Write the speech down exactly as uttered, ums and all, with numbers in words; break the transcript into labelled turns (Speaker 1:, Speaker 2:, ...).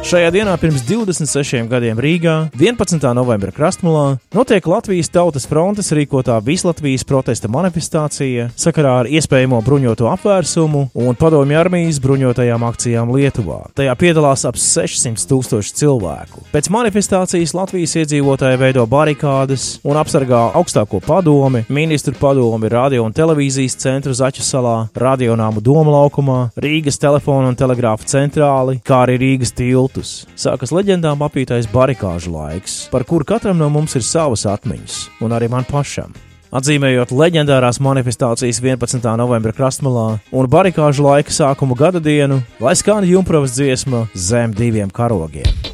Speaker 1: Šajā dienā pirms divdesmit sešiem gadiem Rīgā, vienpadsmitā novembra Krastmalā, notiek Latvijas Tautas frontes rīkotā Vislatvijas protesta manifestācija sakarā ar iespējamo bruņoto apvērsumu un padomju armijas bruņotajām akcijām Lietuvā. Tajā piedalās ap sešsimt tūkstoši cilvēku. Pēc manifestācijas Latvijas iedzīvotāji veido barikādes un apsargā augstāko padomi, ministru padomi, radio un televīzijas centru Zaķu salā, radionāmu Doma laukumā, Rīgas telefonu un telegrāfu centrāli, kā arī Rīgas tiltu. Sākas leģendām apītais barikāžu laiks, par kuru katram no mums ir savas atmiņas, un arī man pašam. Atzīmējot leģendārās manifestācijas vienpadsmitā novembra Krastmalā un barikāžu laika sākumu gada dienu, lai skan Jumprovas dziesma Zem diviem karogiem.